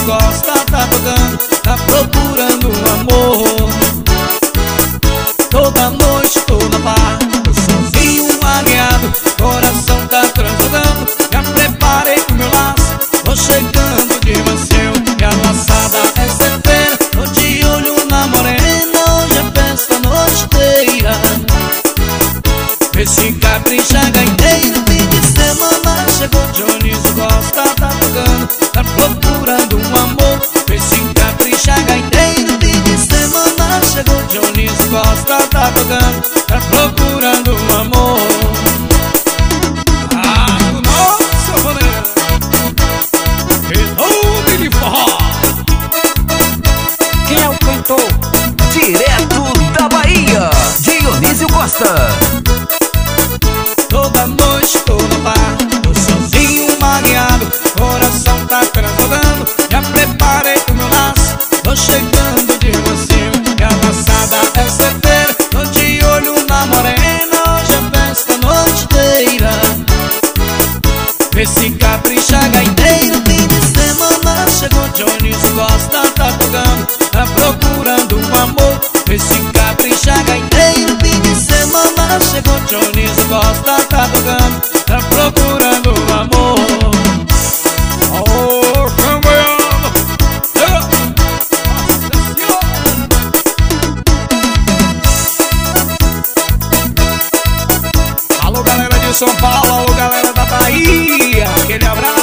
Costa tá tocando, tá procurando amor. Toda noite, toda par, eu sozinho, aguiado, coração tá transbordando. Já preparei o meu laço, tô chegando de mansinho. E a laçada é certeira, tô de olho na morena. Hoje é festa a noite inteira. Vê se capricha gaiteiro, fim de semana chegou. Dionísio Costa tá tocando, tá procurando um amor. Vê se capricha gaiteiro, fim de semana chegou. Dionísio Costa tá tocando, tá procurando um amor. Ah, o nosso rolê Redondo de forró. Quem é o cantor? Direto da Bahia, Dionísio Costa. Toda noite, toda par, tô sozinho, mareado, coração tá transbordando. Já preparei o meu laço, tô chegando de mansinho. E a laçada é certeira, tô de olho na morena. Hoje é festa a noite inteira. Vê se capricha gaiteiro, fim de semana chegou. Dionísio Costa tá tocando, tá procurando um amor. Vê se capricha gaiteiro, fim de semana chegou. Dionísio Costa tá tocando, tá procurando um amor. Oh, campeão! Alô, galera de São Paulo, alô, galera da Bahia, aquele abraço.